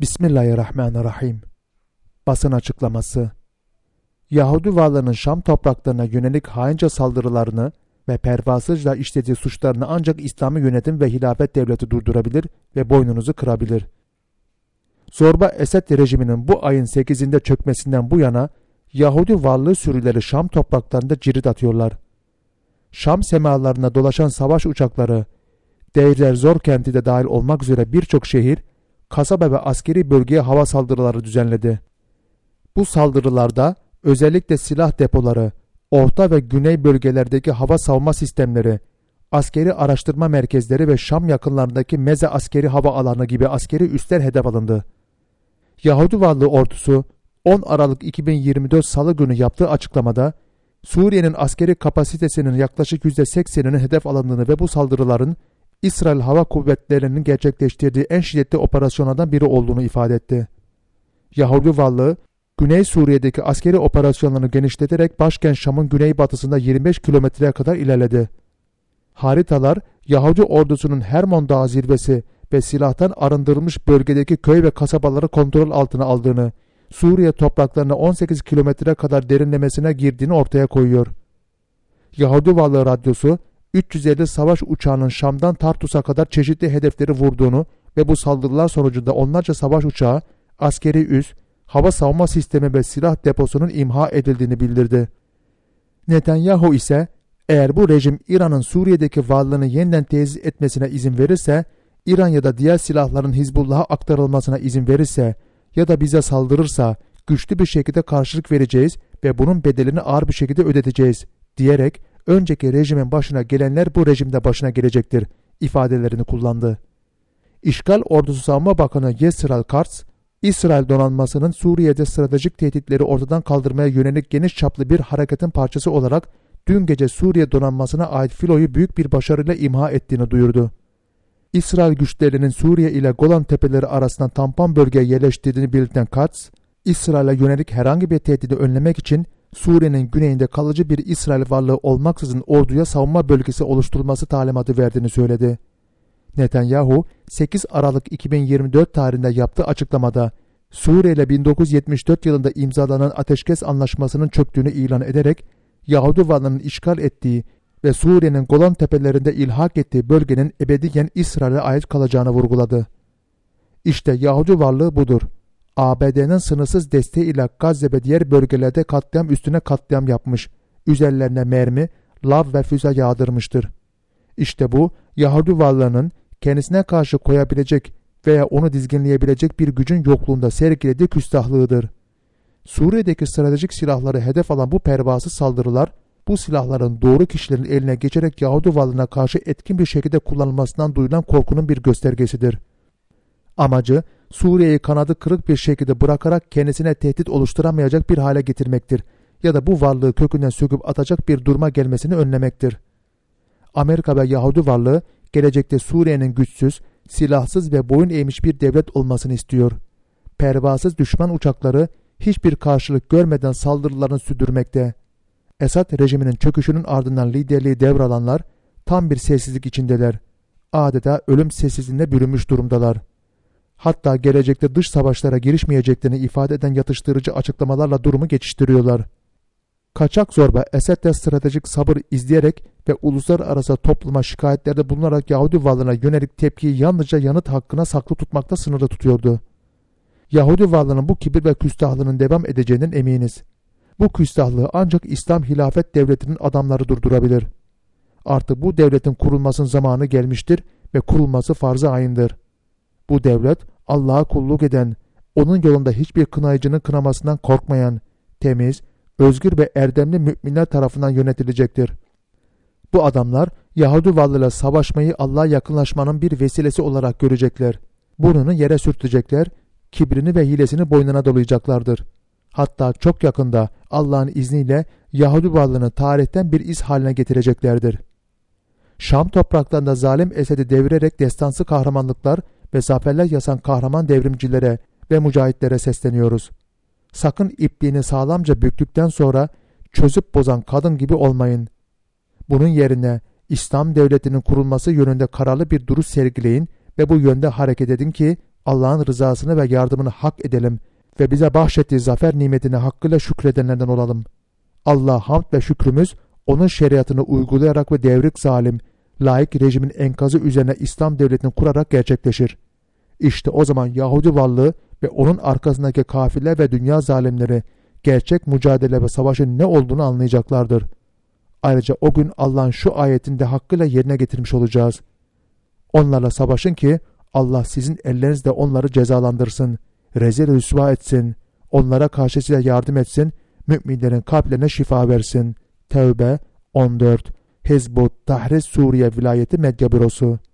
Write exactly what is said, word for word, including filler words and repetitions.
Bismillahirrahmanirrahim. Basın açıklaması. Yahudi varlığının Şam topraklarına yönelik haince saldırılarını ve pervasızca işlediği suçlarını ancak İslami yönetim ve hilafet devleti durdurabilir ve boynunuzu kırabilir. Zorba Esed rejiminin bu ayın sekizinde çökmesinden bu yana Yahudi varlığı sürüleri Şam topraklarında cirit atıyorlar. Şam semalarına dolaşan savaş uçakları, Deir Zor kenti de dahil olmak üzere birçok şehir, kasaba ve askeri bölgeye hava saldırıları düzenledi. Bu saldırılarda özellikle silah depoları, orta ve güney bölgelerdeki hava savunma sistemleri, askeri araştırma merkezleri ve Şam yakınlarındaki Meze askeri hava alanı gibi askeri üsler hedef alındı. Yahudi varlığı ordusu on Aralık iki bin yirmi dört Salı günü yaptığı açıklamada Suriye'nin askeri kapasitesinin yaklaşık yüzde sekseninin hedef alındığını ve bu saldırıların İsrail Hava Kuvvetleri'nin gerçekleştirdiği en şiddetli operasyonlardan biri olduğunu ifade etti. Yahudi varlığı, Güney Suriye'deki askeri operasyonlarını genişleterek başkent Şam'ın güneybatısında yirmi beş kilometreye kadar ilerledi. Haritalar, Yahudi ordusunun Hermon Dağı zirvesi ve silahtan arındırılmış bölgedeki köy ve kasabaları kontrol altına aldığını, Suriye topraklarına on sekiz kilometre kadar derinlemesine girdiğini ortaya koyuyor. Yahudi varlığı radyosu, üç yüz elli savaş uçağının Şam'dan Tartus'a kadar çeşitli hedefleri vurduğunu ve bu saldırılar sonucunda onlarca savaş uçağı, askeri üs, hava savunma sistemi ve silah deposunun imha edildiğini bildirdi. Netanyahu ise eğer bu rejim İran'ın Suriye'deki varlığını yeniden tesis etmesine izin verirse, İran ya da diğer silahların Hizbullah'a aktarılmasına izin verirse ya da bize saldırırsa güçlü bir şekilde karşılık vereceğiz ve bunun bedelini ağır bir şekilde ödeteceğiz diyerek önceki rejimin başına gelenler bu rejimde başına gelecektir ifadelerini kullandı. İşgal Ordusu Savunma Bakanı Yisrael Katz, İsrail donanmasının Suriye'de stratejik tehditleri ortadan kaldırmaya yönelik geniş çaplı bir hareketin parçası olarak dün gece Suriye donanmasına ait filoyu büyük bir başarıyla imha ettiğini duyurdu. İsrail güçlerinin Suriye ile Golan Tepeleri arasından tampon bölgeye yerleştirdiğini belirten Katz, İsrail'e yönelik herhangi bir tehdidi önlemek için Suriye'nin güneyinde kalıcı bir İsrail varlığı olmaksızın orduya savunma bölgesi oluşturulması talimatı verdiğini söyledi. Netanyahu, sekiz Aralık iki bin yirmi dört tarihinde yaptığı açıklamada Suriye ile bin dokuz yüz yetmiş dört yılında imzalanan ateşkes anlaşmasının çöktüğünü ilan ederek Yahudi varlığının işgal ettiği ve Suriye'nin Golan Tepelerinde ilhak ettiği bölgenin ebediyen İsrail'e ait kalacağını vurguladı. İşte Yahudi varlığı budur. A B D'nin sınırsız desteğiyle Gazze ve diğer bölgelerde katliam üstüne katliam yapmış, üzerlerine mermi, lav ve füze yağdırmıştır. İşte bu Yahudi varlığının kendisine karşı koyabilecek veya onu dizginleyebilecek bir gücün yokluğunda sergilediği küstahlığıdır. Suriye'deki stratejik silahları hedef alan bu pervasız saldırılar, bu silahların doğru kişilerin eline geçerek Yahudi varlığına karşı etkin bir şekilde kullanılmasından duyulan korkunun bir göstergesidir. Amacı, Suriye'yi kanadı kırık bir şekilde bırakarak kendisine tehdit oluşturamayacak bir hale getirmektir ya da bu varlığı kökünden söküp atacak bir duruma gelmesini önlemektir. Amerika ve Yahudi varlığı gelecekte Suriye'nin güçsüz, silahsız ve boyun eğmiş bir devlet olmasını istiyor. Pervasız düşman uçakları hiçbir karşılık görmeden saldırılarını sürdürmekte. Esad rejiminin çöküşünün ardından liderliği devralanlar tam bir sessizlik içindeler. Adeta ölüm sessizliğine bürünmüş durumdalar. Hatta gelecekte dış savaşlara girişmeyeceklerini ifade eden yatıştırıcı açıklamalarla durumu geçiştiriyorlar. Kaçak zorba Esed'le stratejik sabır izleyerek ve uluslararası topluma şikayetlerde bulunarak Yahudi varlığına yönelik tepkiyi yalnızca yanıt hakkına saklı tutmakta sınırlı tutuyordu. Yahudi varlığının bu kibir ve küstahlığının devam edeceğinden eminiz. Bu küstahlığı ancak İslam Hilafet Devleti'nin adamları durdurabilir. Artık bu devletin kurulmasının zamanı gelmiştir ve kurulması farz-ı ayındır. Bu devlet Allah'a kulluk eden, onun yolunda hiçbir kınayıcının kınamasından korkmayan, temiz, özgür ve erdemli müminler tarafından yönetilecektir. Bu adamlar Yahudi varlığıyla savaşmayı Allah'a yakınlaşmanın bir vesilesi olarak görecekler. Burnunu yere sürtecekler, kibrini ve hilesini boynuna dolayacaklardır. Hatta çok yakında Allah'ın izniyle Yahudi varlığını tarihten bir iz haline getireceklerdir. Şam topraklarında zalim Esed'i devirerek destansı kahramanlıklar ve zaferler yazan kahraman devrimcilere ve mücahitlere sesleniyoruz. Sakın ipliğini sağlamca büktükten sonra çözüp bozan kadın gibi olmayın. Bunun yerine İslam devletinin kurulması yönünde kararlı bir duruş sergileyin ve bu yönde hareket edin ki Allah'ın rızasını ve yardımını hak edelim ve bize bahşettiği zafer nimetine hakkıyla şükredenlerden olalım. Allah hamd ve şükrümüz onun şeriatını uygulayarak ve devrik zalim, laik rejimin enkazı üzerine İslam devletini kurarak gerçekleşir. İşte o zaman Yahudi varlığı ve onun arkasındaki kafirler ve dünya zalimleri gerçek mücadele ve savaşın ne olduğunu anlayacaklardır. Ayrıca o gün Allah'ın şu ayetinde hakkıyla yerine getirmiş olacağız. Onlarla savaşın ki Allah sizin ellerinizle onları cezalandırsın, rezil rüsva etsin, onlara karşı size yardım etsin, müminlerin kalplerine şifa versin. Tevbe on dört Hizbut Tahrir Suriye Vilayeti Medya Bürosu.